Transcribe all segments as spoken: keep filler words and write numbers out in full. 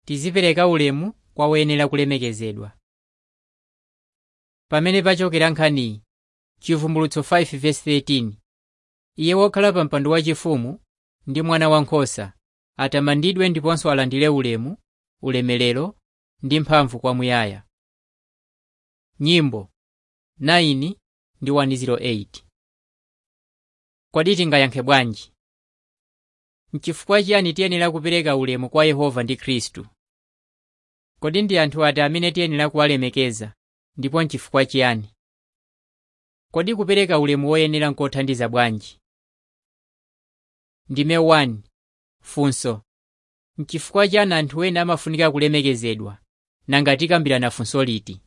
tizipereka ulemu kwa woyenera kulemekezedwa. Pamene pachokera nkhaniyi, Chivumbulutso five verse thirteen, iye wokhala pa mpando wachifumu ndi Mwana Wankhosa atamandidwe ndiponso alandire ulemu, ulemerero ndi mphamvu kwamuyaya. Nyimbo nine ndi one oh eight. Kodi tingayankhe bwanji? N'chifukwa chiyani tiyenera kupereka ulemu kwa Yehova ndi Khristu? Kodi ndi anthu ati amene tiyenera kuwalemekeza, ndipo n'chifukwa chiyani? Kodi kupereka ulemu woyenera nkothandiza bwanji? Ndime one. Funso. N'chifukwa chiyani anthu ena amafunika kulemekezedwa, nanga tikambirana funso liti?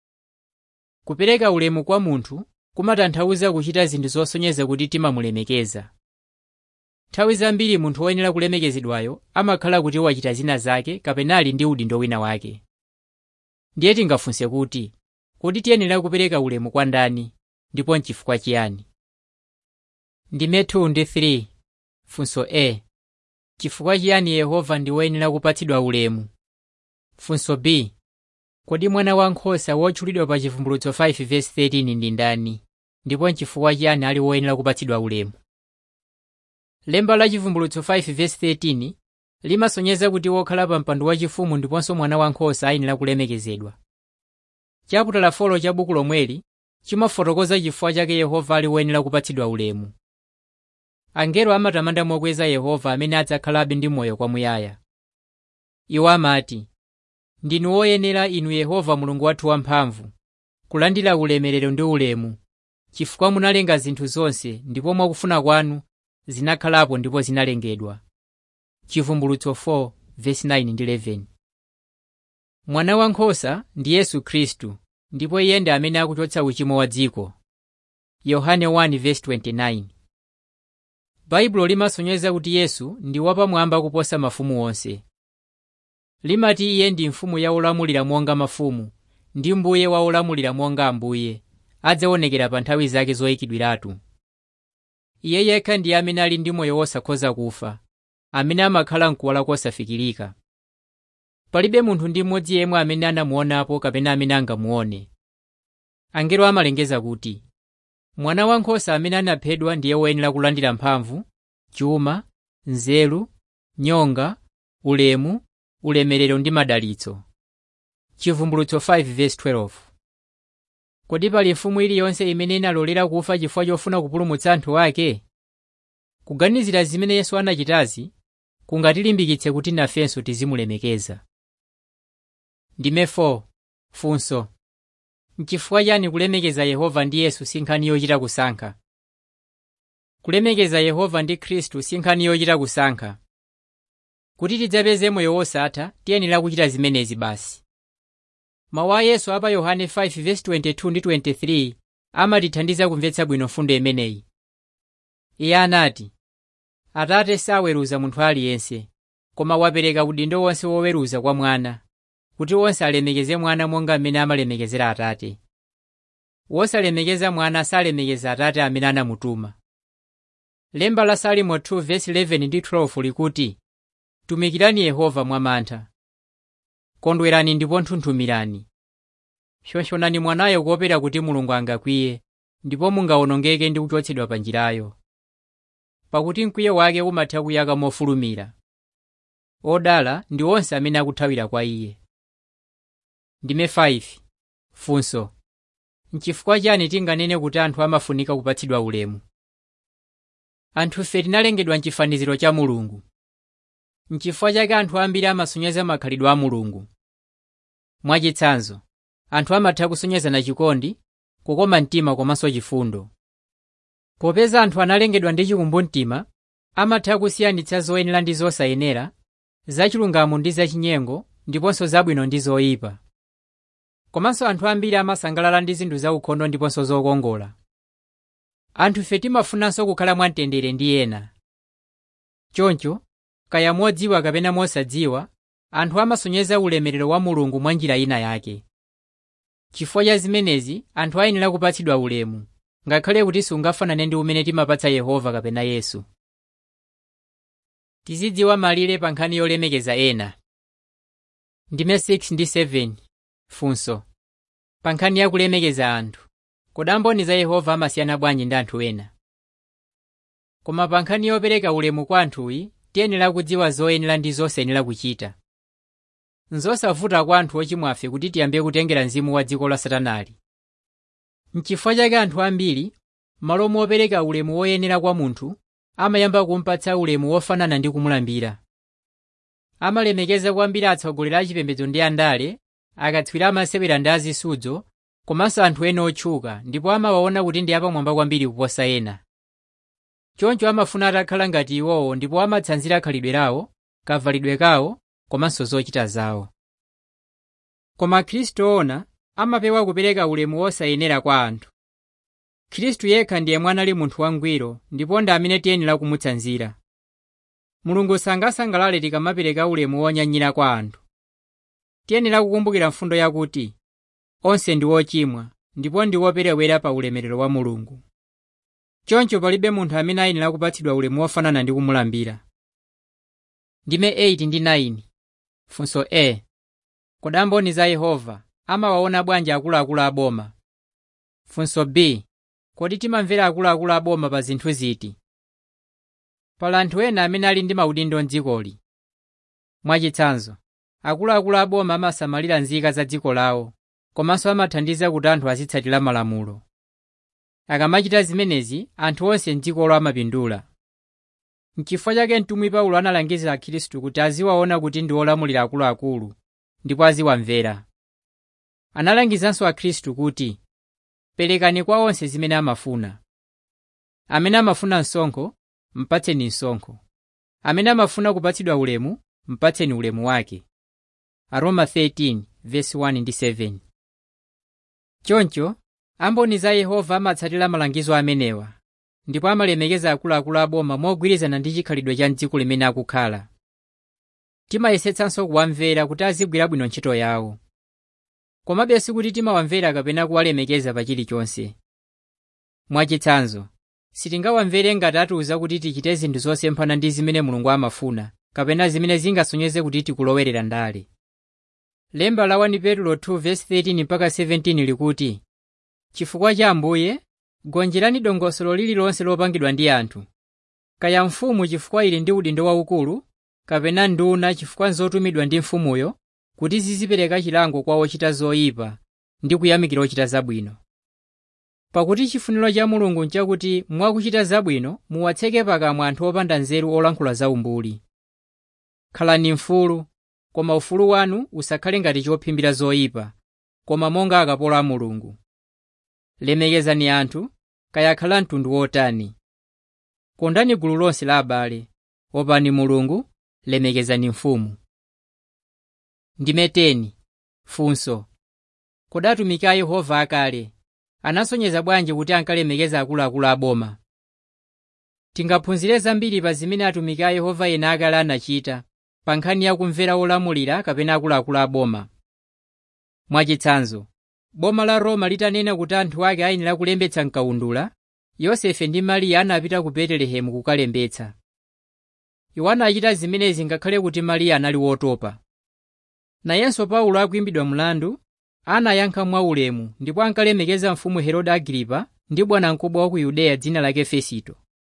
Kupereka ulemu kwa munthu kumatanthauza kuchita zinthu zosonyeza kuti timamulemekeza. Nthawi zambiri munthu woyenera kulemekezedwayo amakhala kuti wachita zina zake kapena ali ndi udindo wina wake. Ndiye tingafunse kuti, kodi tiyenera kupereka ulemu kwa ndani, ndipo n'chifukwa chiyani? Ndime two ndi three. Funso A. Chifukwa chiyani Yehova ndi woyenera kupatsidwa ulemu? Funso B. Kodi Mwana Wankhosa wotchulidwa pa Chivumbulutso five verse thirteen ndi ndani, ndipo n'chifukwa chiyani ali woyenera kupatsidwa ulemu? Lemba la Chivumbulutso five verse thirteen limasonyeza kuti wokhala pa mpando wachifumu ndiponso Mwana Wankhosa ayenera kulemekezedwa. Chaputala four cha buku lomweli chimafotokoza chifukwa chake Yehova ali woyenera kupatsidwa ulemu. Angelo amatamanda mokweza Yehova amene adzakhalabe ndi moyo kwamuyaya. Iwo amati, ndinu woyenera inu Yehova Mulungu wathu wamphamvu, kulandira ulemerero ndi ulemu, chifukwa munalenga zinthu zonse ndipo mwakufuna kwanu zinakhalapo ndipo zinalengedwa. Chivumbulutso four verse nine ndi eleven. Mwana Wankhosa ndi Yesu Khristu, ndipo iye ndi amene akuchotsa uchimo wa dziko. Yohane one verse twenty-nine. Baibulo limasonyeza kuti Yesu ndi wapamwamba kuposa mafumu onse. Limati iye ndi mfumu ya olamulira monga mafumu, ndi mbuye wa olamulira monga ambuye, adzaonekera pa nthawi zake zoyikidwiratu. Iye yekha ndi amene ali ndi moyo wosakhoza kufa, amene amakhala mkuwala kosafikirika. Palibe munthu ndi mmodzi yemwe amene anamuonapo kapena amene angamuone. Angelo amalengeza kuti, Mwana Wankhosa amene anaphedwa ndiye woyenera kulandira mphamvu, chuma, nzeru, nyonga, ulemu, ulemerero ndi madalitso. Chivumbulutso five verse twelve. Kodi pali mfumu iliyonse imene inalolera kufa chifukwa chofuna kupulumutsa anthu ake? Kuganizira zimene Yesu anachitazi kungatilimbikitse kuti nafenso tizimulemekeza. Ndime four. Funso. N'chifukwa chiyani kulemekeza Yehova ndi Yesu si nkhani yochita kusankha? Kulemekeza Yehova ndi Khristu si nkhani yochita kusankha. Kuti tidzapeze moyo wosatha, tiyenera kuchita zimenezi basi. Mawu a Yesu apa Yohane five verse twenty-two ndi twenty-three amatithandiza kumvetsa bwino fundo imeneyi. Iye anati, Atate saweruza munthu aliyense, koma wapereka udindo wonse woweruza kwa Mwana, kuti wonse alemekeze Mwana monga amene amalemekezera Atate. Wosalemekeza Mwana salemekeza Atate amene anamutuma. Lemba la Salimo two verse eleven ndi twelve likuti, Tumikirani Yehova mwamantha. Kondwerani ndipo nthunthumira. Shonshonani mwanayo kuopera kuti Mulungu angakwiye, ndipo mungawonongeke ndi kuchotsedwa pa njirayo. Pakuti mkwiyo wake umatha kuyaka mofulumira. Odala ndi onse amene akuthawira kwa iye. Ndime five. Funso. N'chifukwa chiyani tinganene kuti anthu amafunika kupatsidwa ulemu? Anthufe tinalengedwa m'chifaniziro cha Mulungu. N'chifukwa chake anthu ambiri amasonyeza makhalidwe a Mulungu. Mwachitsanzo, anthu amatha kusonyezana chikondi, kukoma mtima komanso chifundo. Popeza anthu analengedwa ndi chikumbumtima, amatha kusiyanitsa zoyenera ndi zosayenera, zachilungamo ndi zachinyengo, ndiponso zabwino ndi zoyipa. Komanso anthu ambiri amasangalala ndi zinthu zaukhondo ndiponso zokongola. Anthufe timafunanso kukhala mwamtendere ndi ena. Choncho, kaya modziwa kapena mosadziwa, anthu amasonyeza ulemerero wa Mulungu mwa njira ina yake. Chifukwa cha zimenezi, anthu ayenera kupatsidwa ulemu, ngakhale kuti sungafanane ndi umene timapatsa Yehova kapena Yesu. Tizidziwa malire pa nkhani yolemekeza ena. Ndime six ndi seven. Funso. Pa nkhani ya kulemekeza anthu, kodi mboni za Yehova amasiyana bwanji ndi anthu ena? Koma pa nkhani yopereka ulemu kwa anthuyi, tiyenera kudziwa zoyenera ndi zosayenera kuchita. Nzosavuta kwa anthu ochimwafe kuti tiyambe kutengera mzimu wa dziko la Satanali. N'chifukwa chake anthu ambiri, malo mopereka ulemu woyenera kwa munthu, amayamba kumpatsa ulemu wofanana ndi kumulambira. Amalemekeza kwambiri atsogoleri a chipembedzo ndi andale, akatswiri amasewera ndi azisudzo, komanso anthu ena otchuka, ndipo amawaona kuti ndi apamwamba kwambiri kuposa ena. Choncho amafuna atakhala ngati iwowo, ndipo amatsanzira khalidwe lawo, kavalidwe kawo, komanso zochita zawo. Koma Khristu ona amapewa kupereka ulemu wosayenera kwa anthu. Khristu yekha ndiye mwana ali munthu wangwiro, ndipo ndi amene tiyenera kumutsanzira. Mulungu sangasangalale tikamapereka ulemu wonyanyira kwa anthu. Tiyenera kukumbukira mfundo yakuti onse ndi ochimwa, ndipo ndi operewera pa ulemerero wa Mulungu. Choncho palibe munthu amene ayenera kupatsidwa ulemu wofanana ndi kumulambira. Ndime eight ndi nine. Funso A. Kodi mboni za Yehova amawaona bwanji akuluakulu a boma? Funso B. Kodi timamvera akuluakulu a boma pa zinthu ziti? Pali anthu ena amene ali ndi maudindo m'dzikoli. Mwachitsanzo, akuluakulu a boma amasamalira nzika za dziko lawo, komanso amathandiza kuti anthu azitsatira malamulo. Akamachita zimenezi, anthu onse m'dzikolo amapindula. N'chifukwa chake mtumwi Paulo analangizira Khristu kuti aziwaona kuti ndi olamulira akuluakulu, ndipo aziwamvera. Analangizanso a Khristu kuti, perekani kwa onse zimene amafuna. Amene amafuna msonkho, mpatseni msonkho. Amene amafuna kupatsidwa ulemu, mpatseni ulemu wake. Aroma thirteen, verse one ndi seven. Choncho, amboni za Yehova amatsatira malangizo amenewa, ndipo amalemekeza akuluakulu a boma mogwirizana ndi chikhalidwe cha m'dziko limene akukhala. Timayesetsanso kuwamvera kuti azigwira bwino ntchito yawo. Komabe sikuti timawamvera kapena kuwalemekeza pa chilichonse. Mwachitsanzo, sitingawamvere ngati atiuza kuti tichite zinthu zosemphana ndi zimene Mulungu amafuna, kapena zimene zingasonyeze kuti tikulowerera ndale. Lemba la first Petro two verse thirteen mpaka seventeen likuti, chifukwa cha Ambuye, gonjerani dongosolo lililonse lopangidwa ndi anthu. Kaya mfumu chifukwa ili ndi udindo waukulu, kapena nduna chifukwa nzotumidwa ndi mfumuyo, kuti zizipereka chilango kwa ochita zoyipa ndi kuyamikira ochita zabwino. Pakuti chifuniro cha Mulungu nchakuti mwakuchita zabwino muwatseke pakamwa anthu opanda nzeru olankhula zaumbuli. Khalani mfulu, koma ufulu wanu usakhale ngati chophimbira zoyipa, koma monga akapolo a Mulungu. Lemekezani anthu, kaya khala mtundu wotani. Kondani gulu lonse la abale, opani Mulungu, lemekezani mfumu. Ndime ten. Funso. Kodi atumiki a Yehova akale anasonyeza bwanji kuti ankalemekeza akuluakulu a boma? Tingaphunzire zambiri pa zimene atumiki a Yehova ena akale anachita pa nkhani ya kumvera olamulira kapena akuluakulu a boma. Mwachitsanzo, boma la Roma litanena kuti anthu ake ayenera kulembetsa mkaundula, Yosefe ndi Mariya anapita ku Betelehemu kukalembetsa. Iwo anachita zimenezi ngakhale kuti Mariya anali wotopa. Nayenso Paulo akuimbidwa mlandu, anayankha mwaulemu ndipo ankalemekeza mfumu Herode Agripa ndi bwanamkubwa wa ku Yudeya dzina lake Fesito.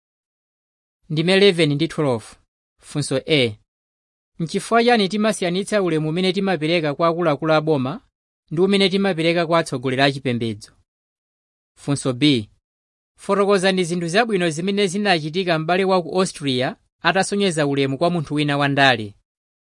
Ndime eleven ndi twelve. Funso A. N'chifukwa chani timasiyanitsa ulemu umene timapereka kwa akuluakulu a boma ndi umene timapereka kwa atsogoleri a chipembedzo? Funso B. Fotokozani zinthu zabwino zimene zinachitika m'bale wa ku Austria atasonyeza ulemu kwa munthu wina wandale.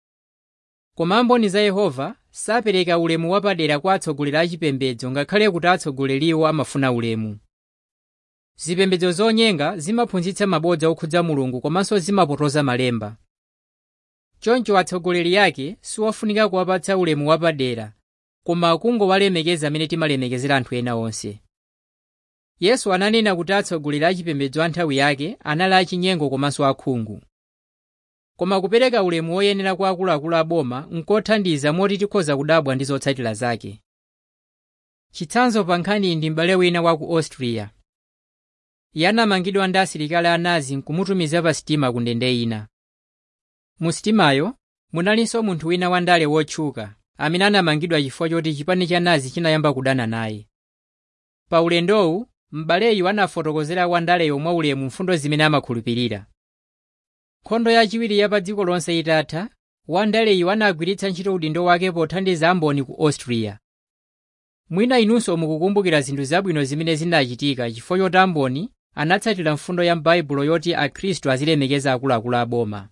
Koma mboni za Yehova sapereka ulemu wapadera kwa atsogoleri a chipembedzo ngakhale kuti atsogoleriwo amafuna ulemu. Zipembedzo zonyenga zimaphunzitsa mabodza okhudza Mulungu komanso zimapotoza malemba. Choncho atsogoleri yake siwofunika kuwapatsa ulemu wapadera, koma akungowalemekeza amene timalemekezera anthu ena onse. Yesu ananena kuti atsogoleri a chipembedzo a nthawi yake anali achinyengo komanso akhungu. Koma kupereka ulemu woyenera kwa akuluakulu a boma nkothandiza moti tikhoza kudabwa ndi zotsatira zake. Chitsanzo pa nkhani ndi m'bale wina wa ku Austria. Iye anamangidwa ndi asilikali a Nazi nkumutumiza pa sitima ku ndende ina. Mu sitimayo munalinso munthu wina wandale wotchuka, amene anamangidwa chifukwa choti chipani cha Nazi chinayamba kudana naye. Pa ulendowu, m'baleyu anafotokozera wandaleyo mwaulemu mfundo zimene amakhulupirira. Nkhondo yachiwiri ya pa dziko lonse itatha, wandaleyu anagwiritsa ntchito udindo wake pothandiza amboni ku Austria. Mwina inunso mukukumbukira zinthu zabwino zimene zinachitika chifukwa choti amboni anatsatira mfundo ya m'Baibulo yoti Akhristu azilemekeza akuluakulu a boma.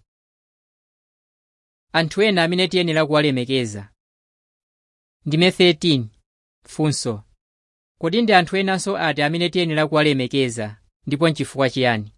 Anthu ena amene tiyenera kuwalemekeza. Ndime thirteen. Funso: kodi ndi anthu enanso ati amene tiyenera kuwalemekeza, ndipo n'chifukwa chiyani?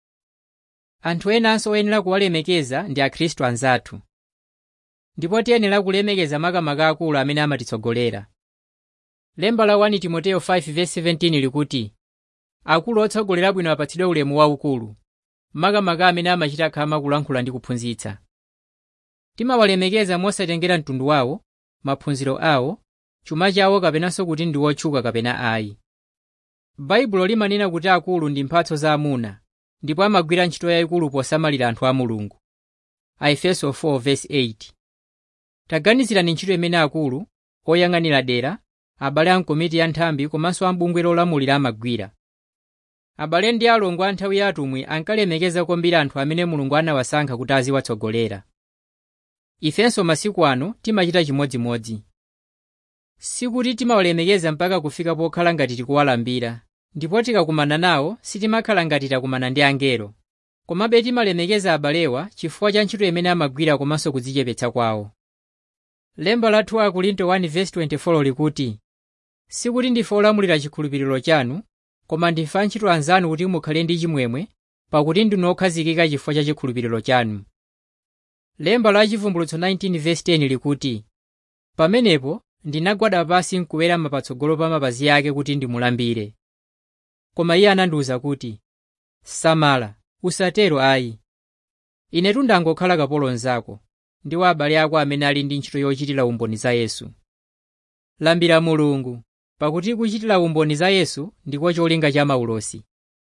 Anthu enanso oyenera kuwalemekeza ndi Akhristu anzathu. Ndipo tiyenera kulemekeza makamaka akulu amene amatitsogolera. Lemba la first Timoteyo five verse seventeen likuti, akulu otsogolera bwino apatsidwe ulemu waukulu, makamaka amene amachita khama kulankhula ndi kuphunzitsa. Timawalemekeza mosatengera mtundu wawo, maphunziro awo, chuma chawo kapenanso kuti ndi wotchuka kapena ayi. Baibulo limanena kuti akulu ndi mphatso za amuna, ndipo amagwira ntchito yayikulu posamalira anthu a Mulungu. Aefeso four verse eight. Taganizirani ntchito imene akulu, oyang'anira dera, abale a mkomiti ya nthambi komanso a mbungwe lolamulira amagwira. Abale ndi alongo a nthawi ya atumwi ankalemekeza kwambiri anthu amene Mulungu anawasankha kuti aziwatsogolera. Ifenso masiku ano timachita chimodzimodzi. Sikuti timawalemekeza mpaka kufika pokhala ngati tikuwalambira, ndipo tikakumana nawo sitimakhala ngati takumana ndi angelo. Komabe timalemekeza abalewa chifukwa cha ntchito imene amagwira komanso kudzichepetsa kwawo. Lemba la two Akorinto one verse twenty-four likuti, sikuti ndife olamulira chikhulupiriro chanu, koma ndife antchito anzanu kuti mukhale ndi chimwemwe, pakuti ndinu okhazikika chifukwa cha chikhulupiriro chanu. Lemba la Chivumbulutso nineteen verse ten likuti, pamenepo ndinagwada pansi nkuwerama patsogolo pa mapazi ake kuti ndimulambire. Koma iye anandiwuza kuti, samala, usatero ayi. Inetu ndangokhala kapolo nzako, ndi wa abale ako amene ali ndi ntchito yochitira umboni za Yesu. Lambira Mulungu, pakuti kuchitira umboni za Yesu ndiko cholinga cha maulosi.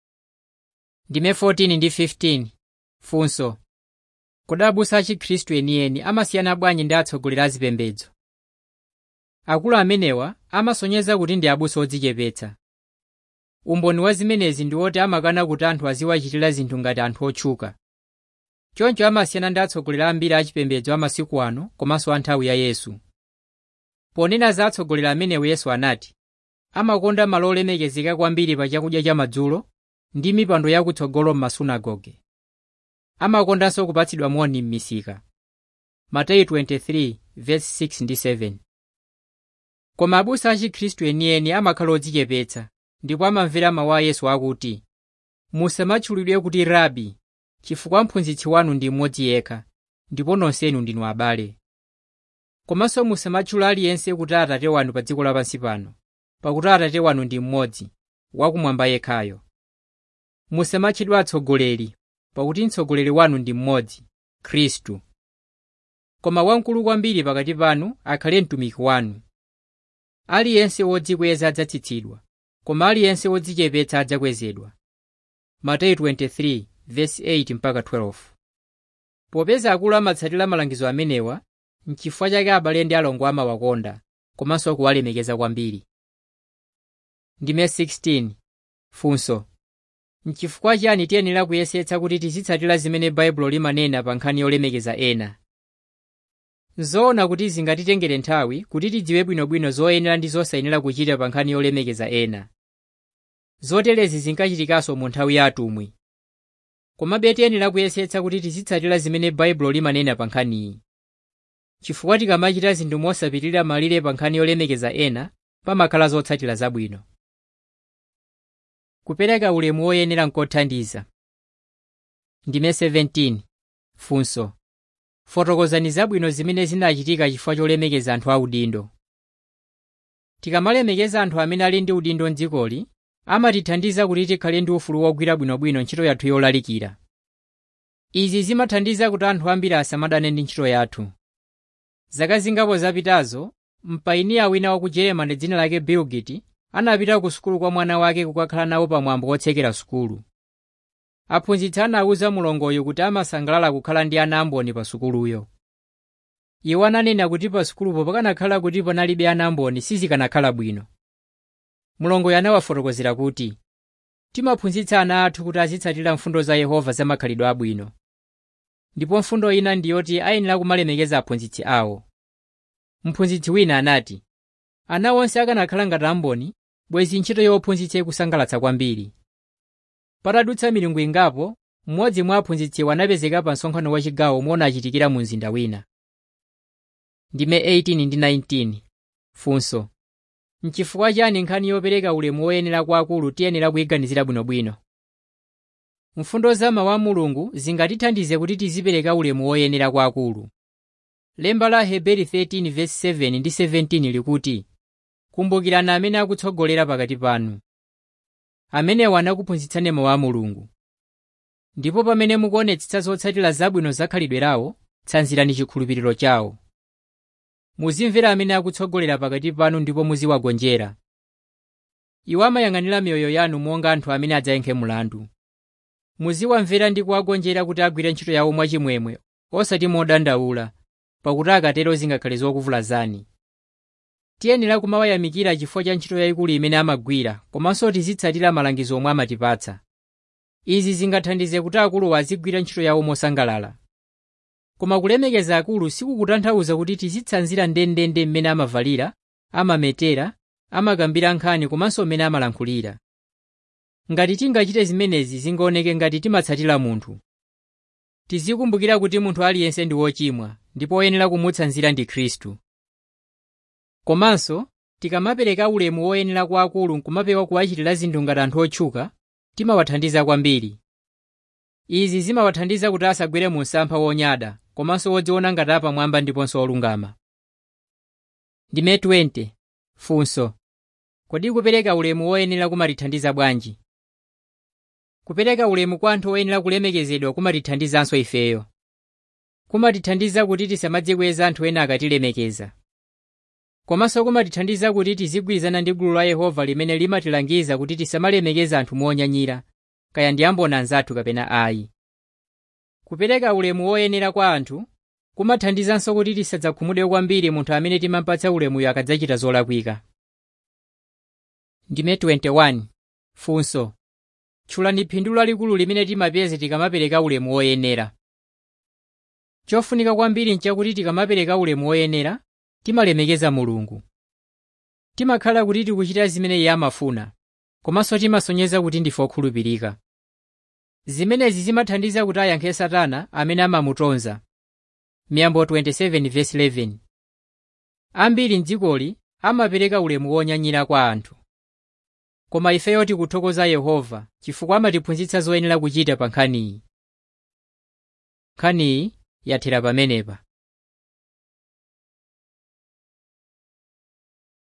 Ndime fourteen ndi fifteen. Funso: kodi abusa a Chikhristu enieni amasiyana bwanji ndi atsogoleri a zipembedzo? Akulu amenewa amasonyeza kuti ndi abusa odzichepetsa. Umboni wa zimenezi ndi woti amakana kuti anthu aziwachitira zinthu ngati anthu otchuka. Choncho amasiyana ndi atsogoleri ambiri a chipembedzo amasiku ano komanso a nthawi ya Yesu. Ponena za atsogoleri amenewo Yesu anati, amakonda malo olemekezeka kwambiri pa chakudya cha madzulo ndi mipando yakutsogolo m'masunagoge. Amakondanso kupatsidwa moni m'misika. Mateyu twenty-three verse six ndi seven. Koma abusa a Chikhristu enieni amakhala odzichepetsa, ndipo amamvera mawu a Yesu akuti, musamatchulidwe kuti Rabi, chifukwa mphunzitsi wanu ndi mmodzi yekha, ndipo nonsenu ndinu abale. Komanso musamatchula aliyense kuti Atate wanu pa dziko lapansi pano, pakuti Atate wanu ndi mmodzi, wakumwamba yekhayo. Musamatchedwa atsogoleri, pakuti mtsogoleri wanu ndi mmodzi, Khristu. Koma wamkulu kwambiri pakati panu akhale mtumiki wanu. Aliyense wodzikweza adzatsitsidwa, koma aliyense wodzichepetsa adzakwezedwa. Mateyu twenty-three verse eight mpaka twelve. Popeza akulu amatsatira malangizo amenewa, n'chifukwa chake abale ndi alongo amawakonda, komanso kuwalemekeza kwambiri. Ndime sixteen. Funso: n'chifukwa chiyani tiyenera kuyesetsa kuti tizitsatira zimene Baibulo limanena pa nkhani yolemekeza ena? Zoona kuti zingatitengere nthawi kuti tidziwe bwinobwino zoyenera ndi zosayenera kuchita pa nkhani yolemekeza ena. Zoterezi zinkachitikanso mu nthawi ya atumwi. Komabe tiyenera kuyesetsa kuti tizitsatira zimene Baibulo limanena pa nkhaniyi. Chifukwa tikamachita zinthu mosapitirira malire pa nkhani yolemekeza ena, pamakhala zotsatira zabwino. Kupereka ulemu woyenera nkothandiza. Ndime seventeen. Funso: fotokozani zabwino zimene zinachitika chifukwa cholemekeza anthu audindo. Tikamalemekeza anthu amene ali ndi udindo m'dzikoli, amatithandiza kuti tikhale ndi ufulu wogwira bwinobwino ntchito yathu yolalikira. Izi zimathandiza kuti anthu ambiri asamadane ndi ntchito yathu. Zaka zingapo zapitazo, mpayiniya wina wa ku Germany dzina lake Bill Gates anapita ku sukulu kwa mwana wake kukakhala nawo pamwambo wotsekera sukulu. Aphunzitsi anawuza mlongoyo kuti amasangalala kukhala ndi ana amboni pa sukuluyo. Iwo ananena kuti pa sukulupo pakanakhala kuti panalibe anamboni sizikanakhala bwino. Mlongoyo anawafotokozera kuti timaphunzitsa ana athu kuti azitsatira mfundo za Yehova za makhalidwe abwino. Ndipo mfundo ina ndiyoti ayenera kumalemekeza aphunzitsi awo. Mphunzitsi wina anati, ana onse akanakhala ngati amboni, bwezi ntchito yophunzitsa ikusangalatsa kwambiri. Patadutsa milungu ingapo, mmodzi mwa aphunzitsiwo anapezeka pa msonkhano wa chigawo umene achitikira mu mzinda wina. Ndime eighteen ndi nineteen. Funso: n'chifukwa chani nkhani yopereka ulemu woyenera kwa akulu tiyenera kuyiganizira bwinobwino? Mfundo za mawu a Mulungu zingatithandize kuti tizipereka ulemu woyenera kwa akulu. Lemba la Heberi thirteen verse seven ndi seventeen likuti, kumbukirani amene akutsogolera pakati panu. Amenewa anakuphunzitsani mawu a Mulungu. Ndipo pamene mukuonetsetsa zotsatira zabwino za khalidwe lawo, tsanzirani chikhulupiriro chawo. Muzimvera amene akutsogolera pakati panu ndipo muziwagonjera. Iwo amayang'anira miyoyo yanu monga anthu amene adzayankhe mlandu. Muziwamvera ndi kuwagonjera kuti agwire ntchito yawo mwachimwemwe, osati modandaula, pakuti akatero zingakhale zokuvulazani. Tiyenera kumawayamikira chifukwa cha ntchito yayikulu imene amagwira, komanso tizitsatira malangizo omwe amatipatsa. Izi zingathandize kuti akulu azigwira ntchito yawo mosangalala. Koma kulemekeza akulu sikukutanthauza kuti tizitsanzira ndendende mmene amavalira, amametera, amakambira nkhani komanso mmene amalankhulira. Ngati tingachite zimenezi zingaoneke ngati timatsatira munthu. Tizikumbukira kuti munthu aliyense ndi wochimwa, ndipo woyenera kumutsanzira ndi Khristu. Komanso, tikamapereka ulemu woyenera kwa akulu nkumapewa kuwachitira zinthu ngati anthu otchuka, timawathandiza kwambiri. Izi zimawathandiza kuti asagwere mu msampha wonyada, komanso wodziona ngati apamwamba ndiponso olungama. Ndime twenty. Funso: kodi kupereka ulemu woyenera kumatithandiza bwanji? Kupereka ulemu kwa anthu woyenera kulemekezedwa kumatithandizanso ifeyo. Kumatithandiza kuti tisamadzikweza anthu ena akatilemekeza. Komanso kumatithandiza kuti tizigwirizana ndi gulu la Yehova limene limatilangiza kuti tisamalemekeza anthu monyanyira, kaya ndi amboni anzathu kapena ayi. Kupereka ulemu woyenera kwa anthu kumathandizanso kuti tisadzakhumudwe kwambiri munthu amene timampatsa ulemuyo akadzachita zolakwika. Ndime twenty-one. Funso: tchulani phindu lalikulu limene timapeza tikamapereka ulemu woyenera. Chofunika kwambiri nchakuti tikamapereka ulemu woyenera, timalemekeza Mulungu. Timakhala kuti tikuchita zimene Iye amafuna, komanso timasonyeza kuti ndife okhulupirika. Zimenezi zimathandiza kuti ayankhe Satana amene amamutonza. Miyambo twenty-seven verse eleven. Ambiri m'dzikoli amapereka ulemu wonyanyira kwa anthu. Koma ifeyo tikuthokoza Yehova chifukwa amatiphunzitsa zoyenera kuchita pa nkhaniyi. Nkhaniyi yathera pamenepa.